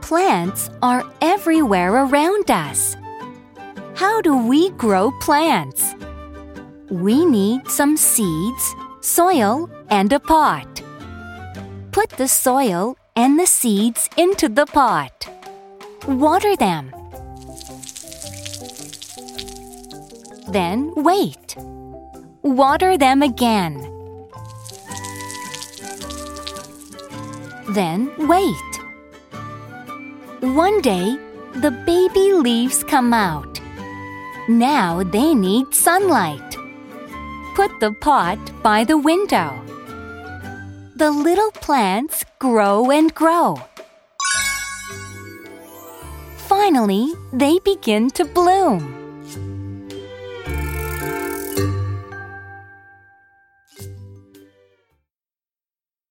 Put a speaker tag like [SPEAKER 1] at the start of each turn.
[SPEAKER 1] Plants are everywhere around us. How do we grow plants? We need some seeds, soil, and a pot. Put the soil and the seeds into the pot. Water them. Then wait. Water them again. Then wait. One day, the baby leaves come out. Now they need sunlight. Put the pot by the window. The little plants grow and grow. Finally, they begin to bloom.